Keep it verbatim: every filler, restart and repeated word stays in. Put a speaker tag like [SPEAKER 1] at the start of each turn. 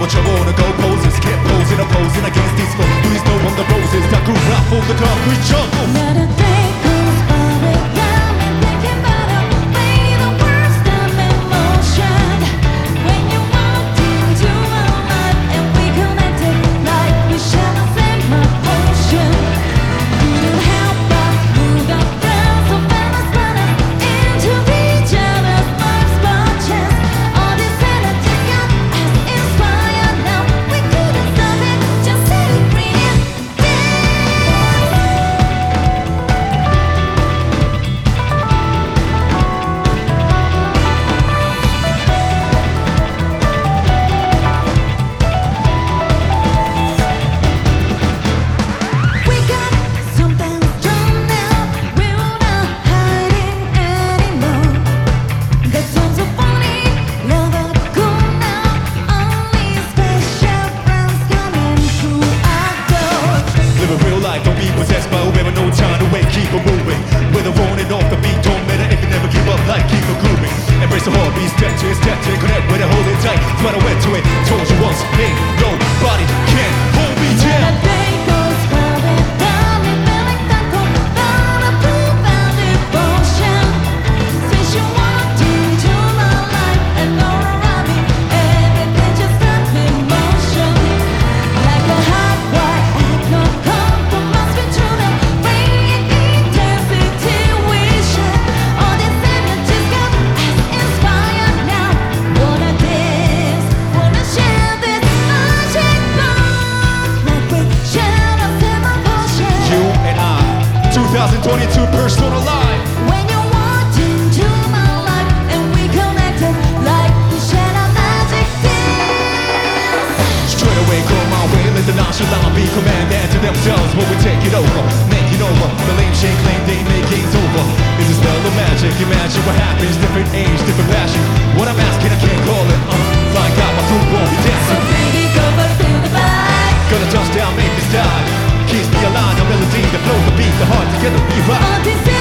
[SPEAKER 1] what you wanna go poses. Kept posing, opposing against these foes. Please know on the roses that grew up on the concrete jungle.
[SPEAKER 2] Not a day goes by without me thinking about the way the words stop in motion. When you walked into my life and we connected like we share the same emotion. Couldn't help but move up down so fast, but into each other's lives, watches. All this energy got us inspired now. We couldn't stop it, just let it breathe. We got something strong now. We're not hiding anymore. The times are funny, never cool now. Only special friends coming through our door.
[SPEAKER 1] Living real life, don't be possessed by whoever. No time to wait, keep it moving. Whether on and off the beat, don't matter if you never give up. Like keep it grooving. Embrace the heartbeat, step to it, step to it, connect with it, hold it tight. That's what I went to it. Told you once, hey, nobody can hold me
[SPEAKER 2] Not
[SPEAKER 1] down.
[SPEAKER 2] a day goes by without me feeling thankful for the profound devotion. Since you walked into my life and all around me, everything just stopped in motion. Like a hot wire, no compromise between the radiant intensity we share. All this energy's got us inspired now. Wanna dance, wanna share this magic bond. Like we share the same emotion.
[SPEAKER 1] You and I, twenty twenty-two Persona Live.
[SPEAKER 2] When you walked into my life and we connected like we shared a magic dance.
[SPEAKER 1] Straight away, go my way, let the nonchalant be commanded to themselves when we take it over, make it over. The lame shake claim they make games over. Is a spell of magic? Imagine what happens, different age, different passion. What I'm asking, I can't call it. Uh, like out my food won't be
[SPEAKER 2] So
[SPEAKER 1] dancing.
[SPEAKER 2] baby, go back to the back.
[SPEAKER 1] Gonna touch down, make this die. Keeps me alive, the melody, the flow, the beat, the heart together we rock.
[SPEAKER 2] All this